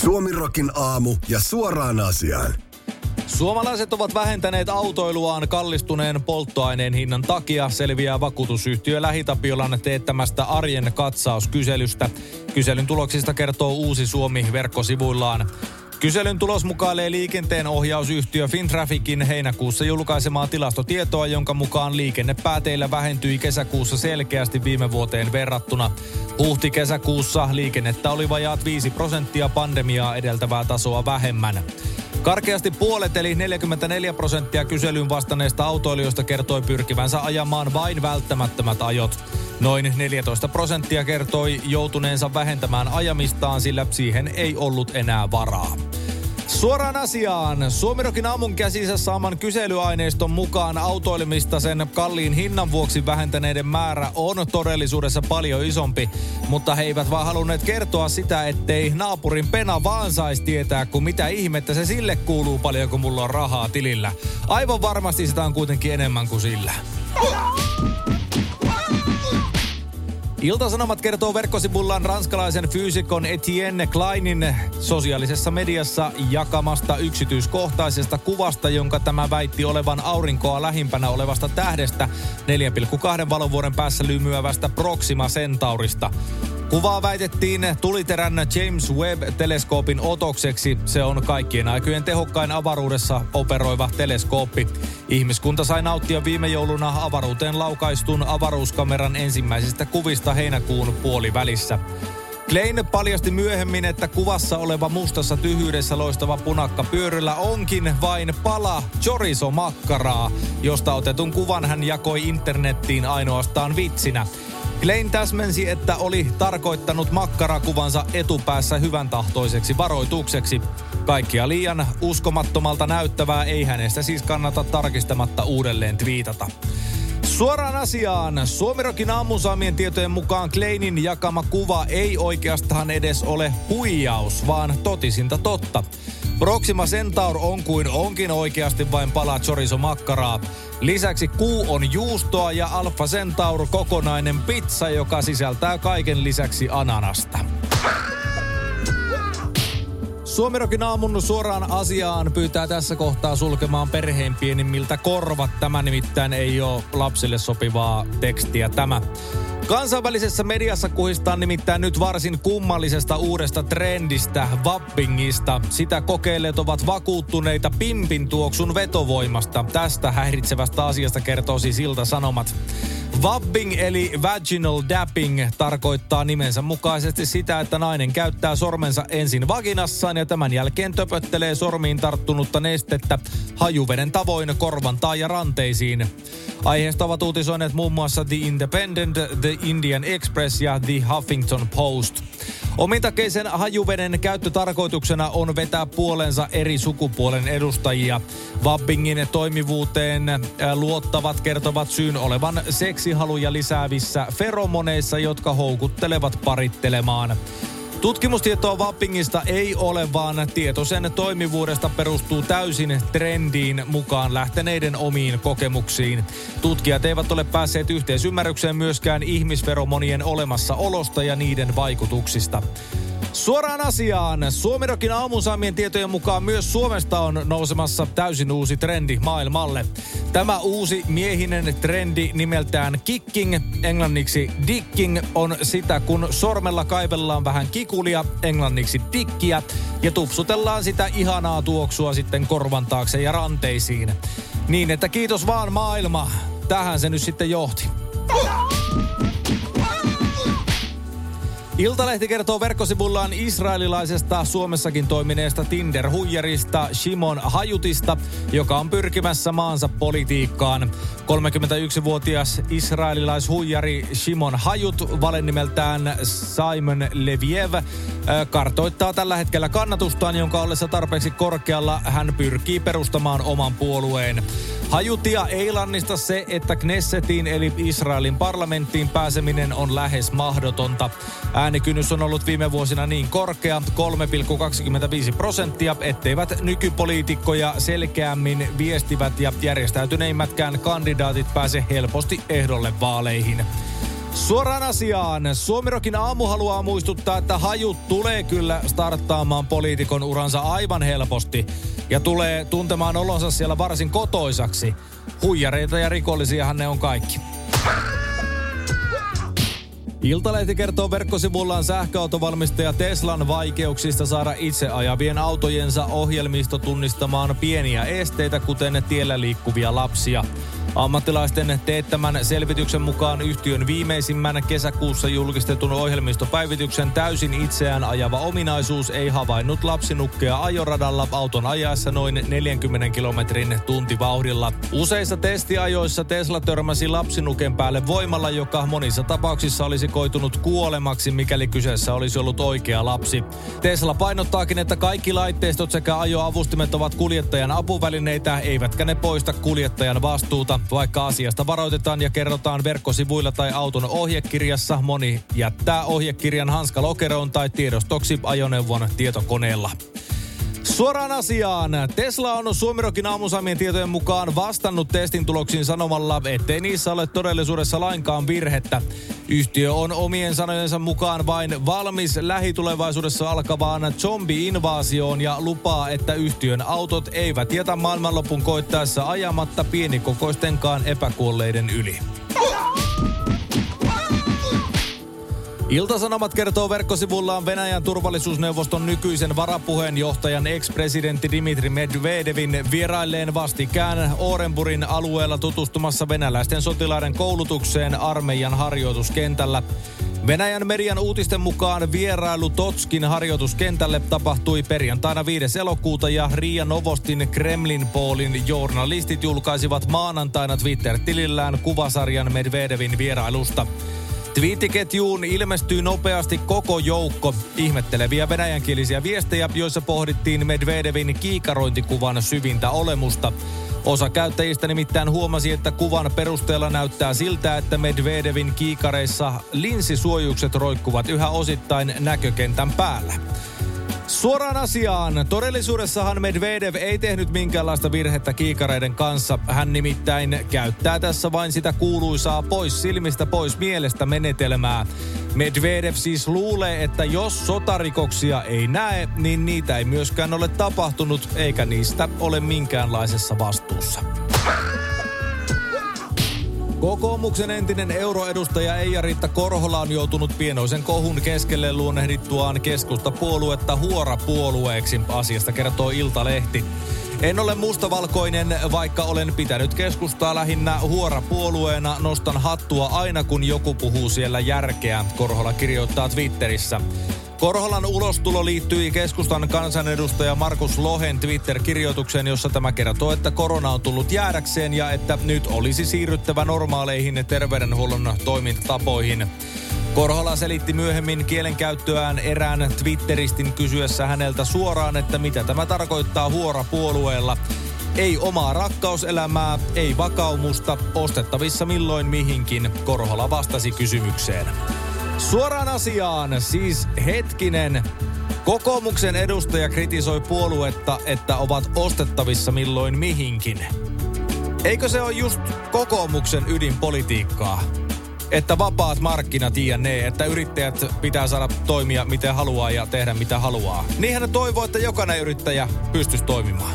Suomirokin aamu ja suoraan asiaan. Suomalaiset ovat vähentäneet autoiluaan kallistuneen polttoaineen hinnan takia, selviää vakuutusyhtiö LähiTapiolan teettämästä arjen katsauskyselystä. Kyselyn tuloksista kertoo Uusi Suomi verkkosivuillaan. Kyselyn tulos mukailee liikenteen ohjausyhtiö Fintrafficin heinäkuussa julkaisemaa tilastotietoa, jonka mukaan liikenne pääteillä vähentyi kesäkuussa selkeästi viime vuoteen verrattuna. Huhti-kesäkuussa liikennettä oli vajaat 5% pandemiaa edeltävää tasoa vähemmän. Karkeasti puolet eli 44% kyselyyn vastanneista autoilijoista kertoi pyrkivänsä ajamaan vain välttämättömät ajot. Noin 14% kertoi joutuneensa vähentämään ajamistaan, sillä siihen ei ollut enää varaa. Suoraan asiaan. Suomirokin aamun käsissä saaman kyselyaineiston mukaan autoilemista sen kalliin hinnan vuoksi vähentäneiden määrä on todellisuudessa paljon isompi, mutta he eivät vaan halunneet kertoa sitä, ettei naapurin pena vaan saisi tietää, kun mitä ihmettä se sille kuuluu, paljonko mulla on rahaa tilillä. Aivan varmasti sitä on kuitenkin enemmän kuin sillä. Ilta-Sanomat kertoo verkkosivullaan ranskalaisen fyysikon Etienne Kleinin sosiaalisessa mediassa jakamasta yksityiskohtaisesta kuvasta, jonka tämä väitti olevan aurinkoa lähimpänä olevasta tähdestä 4,2 valovuoden päässä lymyävästä Proxima Centaurista. Kuvaa väitettiin tuliterän James Webb-teleskoopin otokseksi. Se on kaikkien aikojen tehokkain avaruudessa operoiva teleskooppi. Ihmiskunta sai nauttia viime jouluna avaruuteen laukaistun avaruuskameran ensimmäisistä kuvista heinäkuun puolivälissä. Klein paljasti myöhemmin, että kuvassa oleva mustassa tyhjyydessä loistava punakka pyöryllä onkin vain pala chorizo-makkaraa, josta otetun kuvan hän jakoi internettiin ainoastaan vitsinä. Klein täsmensi, että oli tarkoittanut makkarakuvansa etupäässä hyvän tahtoiseksi varoitukseksi. Kaikkia liian uskomattomalta näyttävää ei hänestä siis kannata tarkistamatta uudelleen twiitata. Suoraan asiaan. Suomirokin aamun saamien tietojen mukaan Kleinin jakama kuva ei oikeastaan edes ole huijaus, vaan totisinta totta. Proxima Centaur on kuin onkin oikeasti vain pala chorizo-makkaraa. Lisäksi kuu on juustoa ja Alpha Centaur kokonainen pizza, joka sisältää kaiken lisäksi ananasta. Suomirokin aamun suoraan asiaan pyytää tässä kohtaa sulkemaan perheen pienimmiltä korvat. Tämä nimittäin ei ole lapsille sopivaa tekstiä tämä. Kansainvälisessä mediassa kuhistaan nimittäin nyt varsin kummallisesta uudesta trendistä, vabbingista. Sitä kokeilleet ovat vakuuttuneita pimpin tuoksun vetovoimasta. Tästä häiritsevästä asiasta kertoo siis Ilta-Sanomat. Vabbing eli vaginal dapping tarkoittaa nimensä mukaisesti sitä, että nainen käyttää sormensa ensin vaginassaan ja tämän jälkeen töpöttelee sormiin tarttunutta nestettä hajuveden tavoin korvantaan ja ranteisiin. Aiheesta ovat uutisoineet muun muassa The Independent, The Indian Express ja The Huffington Post. Omintakeisen hajuveden käyttötarkoituksena on vetää puolensa eri sukupuolen edustajia. Vabbingin toimivuuteen luottavat kertovat syyn olevan seksihaluja lisäävissä feromoneissa, jotka houkuttelevat parittelemaan. Tutkimustietoa vabbingista ei ole, vaan tieto sen toimivuudesta perustuu täysin trendiin mukaan lähteneiden omiin kokemuksiin. Tutkijat eivät ole päässeet yhteisymmärrykseen myöskään ihmisferomonien olemassaolosta ja niiden vaikutuksista. Suoraan asiaan. Suomirokin aamun saamien tietojen mukaan myös Suomesta on nousemassa täysin uusi trendi maailmalle. Tämä uusi miehinen trendi nimeltään kicking, englanniksi dicking, on sitä, kun sormella kaivellaan vähän kikulia, englanniksi dickiä, ja tupsutellaan sitä ihanaa tuoksua sitten korvan taakse ja ranteisiin. Niin, että kiitos vaan maailma. Tähän se nyt sitten johti. Iltalehti kertoo verkkosivullaan israelilaisesta Suomessakin toimineesta Tinder-huijarista Shimon Hayutista, joka on pyrkimässä maansa politiikkaan. 31-vuotias israelilaishuijari Shimon Hayut, valenimeltään Simon Leviev, kartoittaa tällä hetkellä kannatustaan, jonka ollessa tarpeeksi korkealla hän pyrkii perustamaan oman puolueen. Hajutia ei lannista se, että Knessetiin eli Israelin parlamenttiin pääseminen on lähes mahdotonta. Äänikynnys on ollut viime vuosina niin korkea, 3,25%, etteivät nykypoliitikkoja selkeämmin viestivät ja järjestäytyneimmätkään kandidaatit pääse helposti ehdolle vaaleihin. Suoraan asiaan. Suomirokin aamu haluaa muistuttaa, että hajut tulee kyllä starttaamaan poliitikon uransa aivan helposti ja tulee tuntemaan olonsa siellä varsin kotoisaksi. Huijareita ja rikollisiahan ne on kaikki. Iltalehti kertoo verkkosivullaan sähköautovalmistaja Teslan vaikeuksista saada itse ajavien autojensa ohjelmisto tunnistamaan pieniä esteitä, kuten tiellä liikkuvia lapsia. Ammattilaisten teettämän selvityksen mukaan yhtiön viimeisimmän kesäkuussa julkistetun ohjelmistopäivityksen täysin itseään ajava ominaisuus ei havainnut lapsinukkeja ajoradalla auton ajaessa noin 40 kilometrin tuntivauhdilla. Useissa testiajoissa Tesla törmäsi lapsinuken päälle voimalla, joka monissa tapauksissa olisi koitunut kuolemaksi, mikäli kyseessä olisi ollut oikea lapsi. Tesla painottaakin, että kaikki laitteistot sekä ajoavustimet ovat kuljettajan apuvälineitä, eivätkä ne poista kuljettajan vastuuta. Vaikka asiasta varoitetaan ja kerrotaan verkkosivuilla tai auton ohjekirjassa, moni jättää ohjekirjan hanskalokeroon tai tiedostoksi ajoneuvon tietokoneella. Suoraan asiaan. Tesla on Suomirokin aamusaamien tietojen mukaan vastannut testin tuloksiin sanomalla, ettei niissä ole todellisuudessa lainkaan virhettä. Yhtiö on omien sanojensa mukaan vain valmis lähitulevaisuudessa alkavaan zombi-invaasioon ja lupaa, että yhtiön autot eivät jätä maailmanlopun koittaessa ajamatta pienikokoistenkaan epäkuolleiden yli. Ilta-Sanomat kertoo verkkosivullaan Venäjän turvallisuusneuvoston nykyisen varapuheenjohtajan ex-presidentti Dmitri Medvedevin vierailleen vastikään Orenburgin alueella tutustumassa venäläisten sotilaiden koulutukseen armeijan harjoituskentällä. Venäjän median uutisten mukaan vierailu Totskin harjoituskentälle tapahtui perjantaina 5. elokuuta ja RIA Novostin Kremlinpolin journalistit julkaisivat maanantaina Twitter-tilillään kuvasarjan Medvedevin vierailusta. Twiittiketjuun ilmestyi nopeasti koko joukko ihmetteleviä venäjänkielisiä viestejä, joissa pohdittiin Medvedevin kiikarointikuvan syvintä olemusta. Osa käyttäjistä nimittäin huomasi, että kuvan perusteella näyttää siltä, että Medvedevin kiikareissa linssisuojukset roikkuvat yhä osittain näkökentän päällä. Suoraan asiaan. Todellisuudessahan Medvedev ei tehnyt minkäänlaista virhettä kiikareiden kanssa. Hän nimittäin käyttää tässä vain sitä kuuluisaa pois silmistä, pois mielestä menetelmää. Medvedev siis luulee, että jos sotarikoksia ei näe, niin niitä ei myöskään ole tapahtunut, eikä niistä ole minkäänlaisessa vastuussa. Kokoomuksen entinen euroedustaja Eija-Riitta Korhola on joutunut pienoisen kohun keskelle luonnehdittuaan keskustapuoluetta huorapuolueeksi. Asiasta kertoo Iltalehti. En ole mustavalkoinen, vaikka olen pitänyt keskustaa lähinnä huorapuolueena. Nostan hattua aina, kun joku puhuu siellä järkeä, Korhola kirjoittaa Twitterissä. Korholan ulostulo liittyi keskustan kansanedustaja Markus Lohen Twitter-kirjoitukseen, jossa tämä kertoo, että korona on tullut jäädäkseen ja että nyt olisi siirryttävä normaaleihin terveydenhuollon toimintatapoihin. Korhola selitti myöhemmin kielenkäyttöään erään Twitteristin kysyessä häneltä suoraan, että mitä tämä tarkoittaa huorapuolueella. Ei omaa rakkauselämää, ei vakaumusta, ostettavissa milloin mihinkin, Korhola vastasi kysymykseen. Suoraan asiaan, siis hetkinen. Kokoomuksen edustaja kritisoi puoluetta, että ovat ostettavissa milloin mihinkin. Eikö se ole just kokoomuksen ydinpolitiikkaa? Että vapaat markkinat jne, että yrittäjät pitää saada toimia miten haluaa ja tehdä mitä haluaa. Niinhän ne toivoo, että jokainen yrittäjä pystyisi toimimaan.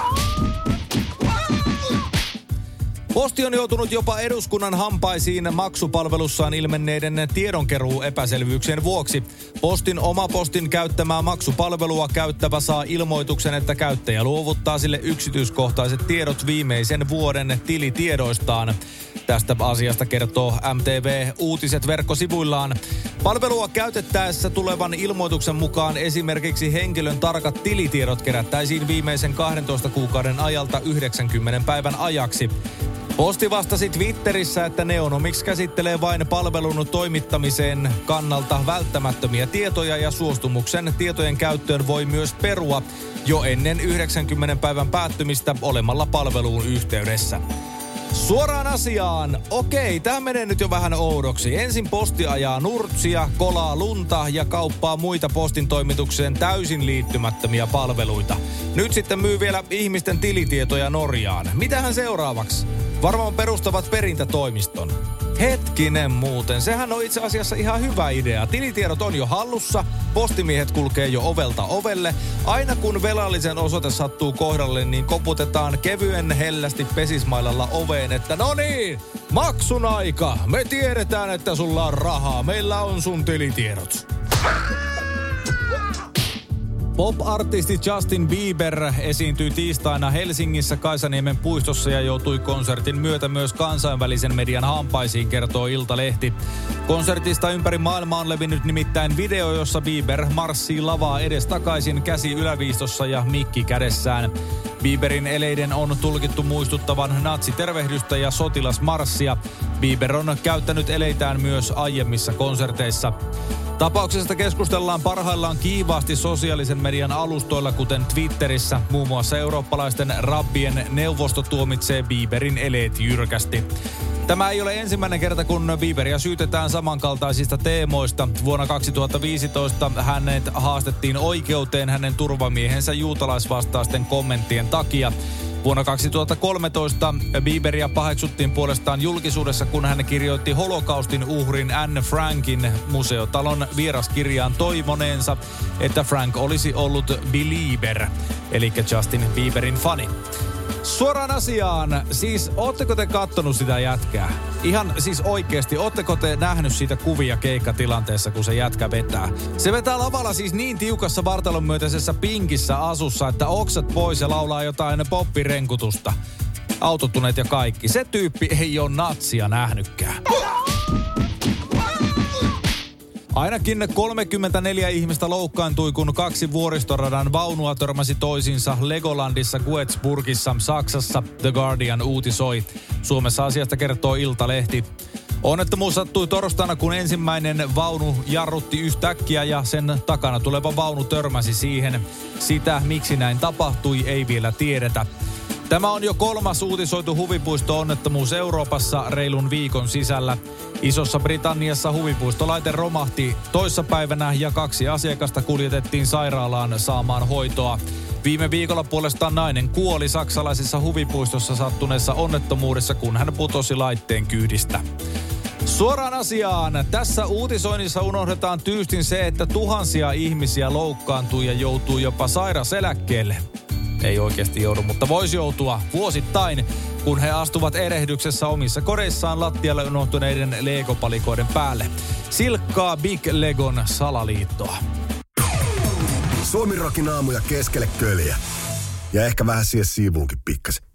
Posti on joutunut jopa eduskunnan hampaisiin maksupalvelussaan ilmenneiden tiedonkeruu-epäselvyyksien vuoksi. Postin oma postin käyttämää maksupalvelua käyttävä saa ilmoituksen, että käyttäjä luovuttaa sille yksityiskohtaiset tiedot viimeisen vuoden tilitiedoistaan. Tästä asiasta kertoo MTV Uutiset verkkosivuillaan. Palvelua käytettäessä tulevan ilmoituksen mukaan esimerkiksi henkilön tarkat tilitiedot kerättäisiin viimeisen 12 kuukauden ajalta 90 päivän ajaksi. Posti vastasi Twitterissä, että Neonomics käsittelee vain palvelun toimittamiseen kannalta välttämättömiä tietoja ja suostumuksen tietojen käyttöön voi myös perua jo ennen 90 päivän päättymistä olemalla palveluun yhteydessä. Suoraan asiaan. Okei, tämä menee nyt jo vähän oudoksi. Ensin Posti ajaa nurtsia, kolaa lunta ja kauppaa muita postin toimitukseen täysin liittymättömiä palveluita. Nyt sitten myy vielä ihmisten tilitietoja Norjaan. Mitähän seuraavaksi? Varmaan perustavat perintätoimiston. Hetkinen muuten, sehän on itse asiassa ihan hyvä idea. Tilitiedot on jo hallussa, postimiehet kulkee jo ovelta ovelle. Aina kun velallisen osoite sattuu kohdalle, niin koputetaan kevyen hellästi pesismailalla oveen, että no niin, maksun aika. Me tiedetään, että sulla on rahaa. Meillä on sun tilitiedot. Pop-artisti Justin Bieber esiintyi tiistaina Helsingissä Kaisaniemen puistossa ja joutui konsertin myötä myös kansainvälisen median hampaisiin, kertoo Iltalehti. Konsertista ympäri maailmaa on levinnyt nimittäin video, jossa Bieber marssii lavaa edestakaisin käsi yläviistossa ja mikki kädessään. Bieberin eleiden on tulkittu muistuttavan natsitervehdystä ja sotilasmarssia. Bieber on käyttänyt eleitään myös aiemmissa konserteissa. Tapauksesta keskustellaan parhaillaan kiivaasti sosiaalisen median alustoilla, kuten Twitterissä. Muun muassa eurooppalaisten rabbien neuvosto tuomitsee Bieberin eleet jyrkästi. Tämä ei ole ensimmäinen kerta, kun Bieberia syytetään samankaltaisista teemoista. Vuonna 2015 hänet haastettiin oikeuteen hänen turvamiehensä juutalaisvastaisten kommenttien takia. Vuonna 2013 Bieberia paheksuttiin puolestaan julkisuudessa, kun hän kirjoitti holokaustin uhrin Anne Frankin museotalon vieraskirjaan toivoneensa, että Frank olisi ollut Belieber, eli Justin Bieberin fani. Suoraan asiaan, siis ootteko te kattonut sitä jätkää? Ihan siis oikeesti, ootteko te nähnyt siitä kuvia keikkatilanteessa, kun se jätkä vetää? Se vetää lavalla siis niin tiukassa vartalon myötäisessä pinkissä asussa, että oksat pois ja laulaa jotain poppirenkutusta. Autottuneet ja kaikki. Se tyyppi ei ole natsia nähnytkään. Ainakin 34 ihmistä loukkaantui, kun 2 vuoristoradan vaunua törmäsi toisiinsa Legolandissa Guetsburgissa, Saksassa, The Guardian uutisoi. Suomessa asiasta kertoo Iltalehti. Onnettomuus sattui torstaina, kun ensimmäinen vaunu jarrutti yhtäkkiä ja sen takana tuleva vaunu törmäsi siihen. Sitä, miksi näin tapahtui, ei vielä tiedetä. Tämä on jo 3. uutisoitu huvipuisto-onnettomuus Euroopassa reilun viikon sisällä. Isossa Britanniassa huvipuistolaite romahti toissapäivänä ja 2 asiakasta kuljetettiin sairaalaan saamaan hoitoa. Viime viikolla puolestaan nainen kuoli saksalaisessa huvipuistossa sattuneessa onnettomuudessa, kun hän putosi laitteen kyydistä. Suoraan asiaan. Tässä uutisoinnissa unohdetaan tyystin se, että tuhansia ihmisiä loukkaantuu ja joutuu jopa sairauseläkkeelle. Ei oikeasti joudu, mutta voisi joutua vuosittain, kun he astuvat erehdyksessä omissa kodeissaan lattialle unohtuneiden Lego-palikoiden päälle. Silkkaa Big Legon salaliittoa. Suomi Rockin aamuja keskelle köljä. Ja ehkä vähän siihen siivuunkin pikkasen.